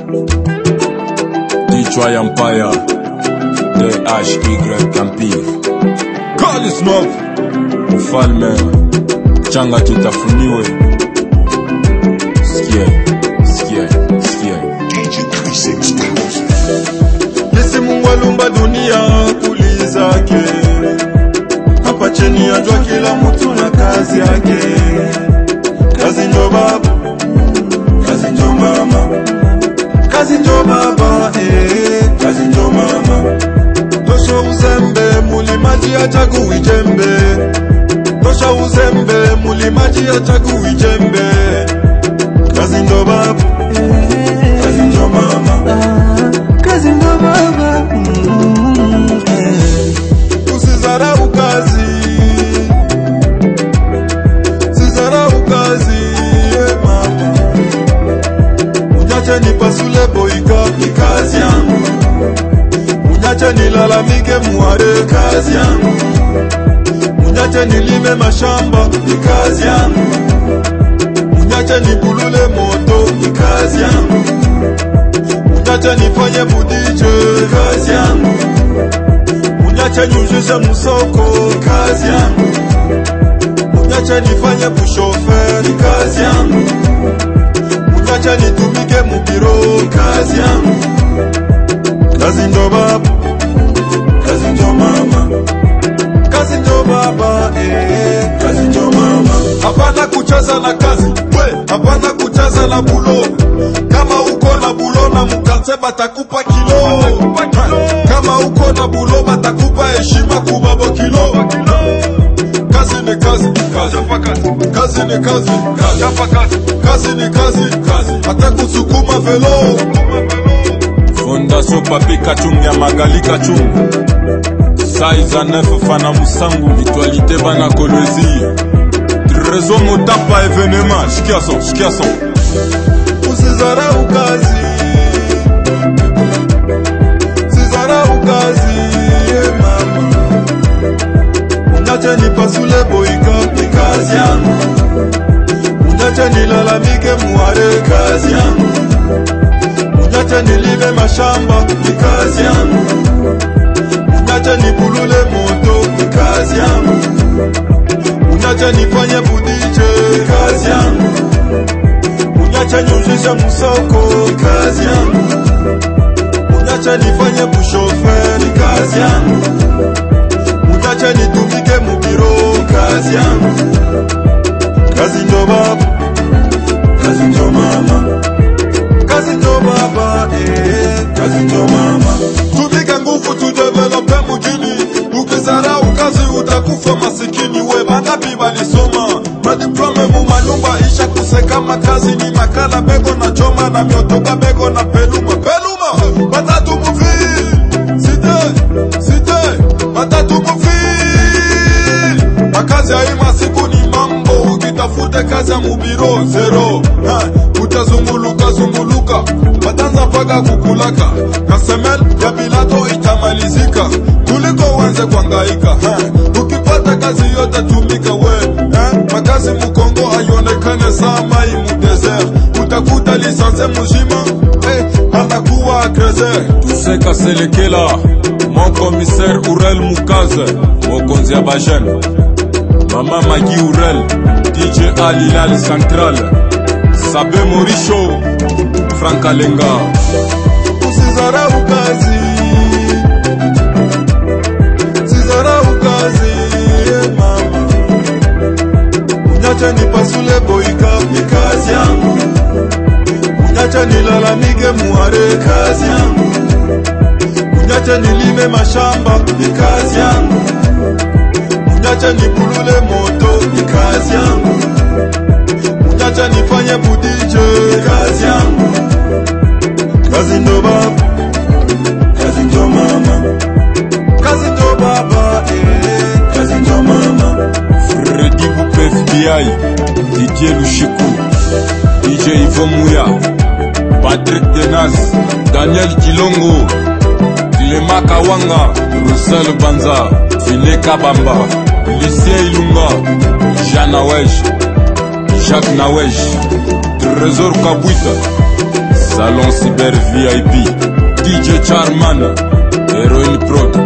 Kichwa ya Empire DHY Campir Kali Smoke Ufalme Changa kitafuniwe. Sikia Yesi Mungu alumba dunia kulizake. Hapa chini ajua kila mtu na kazi yake. Kazi njo baba, kazi njo mama, kazi njo baba, kazi njo mama. Tosha uzembe mulimaji achagui jembe. Tosha uzembe mulimaji achagui jembe. Kazi njo baba, kazi njo mama, kazi njo baba. Usizarau kazi, usizarau kazi, mama. Unyache nipasule boika, ni kazi yangu. Unyache nilalamike muare, kazi yangu. Unyache nilime mashamba, ni kazi yangu. Unyache nibulule moto, ni kazi yangu. Unyache nifanye budiche, kazi yangu. Unyache nyujishe musoko, kazi yangu. Unyache nifanye bushofe, ni kazi yangu. Unyache nitumike mubiro, kazi yangu. Kazi njo baba, kazi njo mama, kazi njo baba, kazi njo mama. Hapana kucheza na kazi, hapana kucheza na bulo. Kama uko na bulo na mukase batakupa kilo. Kama uko na bulo batakupa heshima kubabo kilo. Kazi ni kazi, kazi hapa kazi. Kazi ni kazi, kazi hapa kazi. Kazi ni kazi, kazi. Hata kusukuma velo. Fondation Papi Kachung ya Magali Kachung Saiza nefe fana musangu Mutualité bana kolwezi Trezo motapa evenema Shikia son Usizarau kazi, usizarau kazi, mama. Unyache nipasule boika, ni kazi yangu. Unyache nilalamike muare, kazi yangu. Unyache nilime mashamba, ni kazi yangu. Unyache nibulule moto, ni kazi yangu. Unyache nifanye budiche, ni kazi yangu. Unyache nyujishe musoko, kazi yangu. Unyache nifanye bushofe, ni kazi yangu. Unyache nitumike mubiro, kazi yangu. Kazi njo baba, kazi njo mama, kazi njo baba, kazi njo mama. Tumika nguvu tudevelope mujini. Ukizarau kazi utakufa masikini. We bangapi balisoma madiplome mu manyumba isha kuseka makazi ni makala bego na choma na miotoka bego na peluma. Batatu muvili site batatu muvili. Makazi haima siku ni mambo. Ukitafute kazi ya mubiro zero. Utazunguluka batanza paka kukulaka. Kasemel ya bilato itamalizika kuliko uanze kuangaika. Ukipata kazi yote tumika we. Makazi mukongo ayonekane saa mai mudesert. Utakuta lisanse mujima anakuwa agrese. Tuseka selekela Mon commissaire Urel Mukaze Mokonzi ya Bajene Mama Magi Urel DJ Alilal Central Sabe Morisho Franka Lenga. Usizarau kazi, usizarau kazi, mama. Unyache nipasule boika, ni kazi yangu. Unyache nilalamike muare, kazi yangu. Unyache nilime mashamba, ni kazi yangu. Unyache nibulule moto, ni kazi yangu. Unyache nifanye budiche, kazi yangu. Kazi njo baba, kazi njo mama, kazi njo baba, kazi njo mama. Freddy Boupe FBI DJ Lushiku DJ Ivo Mouya Patrick Denas Daniel Kilongo Clema Kawanga Roussel Banza Fine Kabamba Lucien Ilunga Jean Nawej Jacques Nawej Trésor Kabouita Salon Cyber VIP, DJ Charman, Heroin Prod.